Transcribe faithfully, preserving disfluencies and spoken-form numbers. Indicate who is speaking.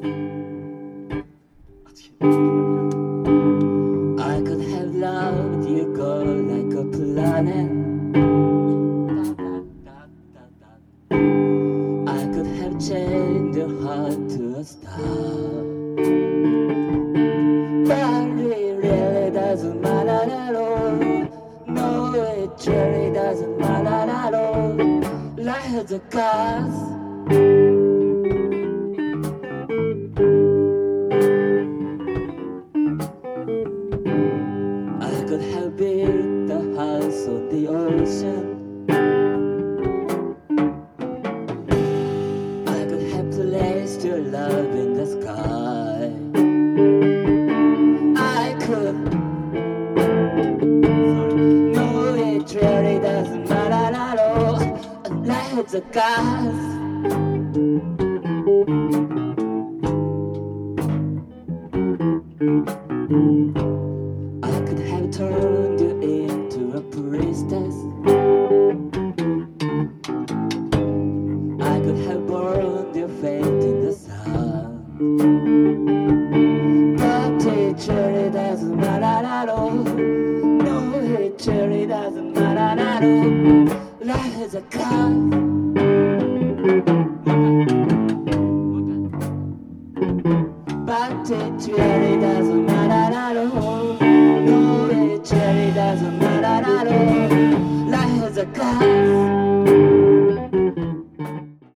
Speaker 1: I could have loved you, girl, like a planet. I could have changed your heart to a star. But it really doesn't matter at all. No, it really doesn't matter at all. Like the cars. I could have built a house on the ocean. I could have placed your love in the sky. I could. No, it really doesn't matter at all. Like the cars. I could have turned you into a priestess. I could have burned your faith in the sun. But it really doesn't matter at all. No, it really doesn't matter at all. Life is a car. But it really doesn't matter at all. No, it really doesn't matter at all. Life is a car.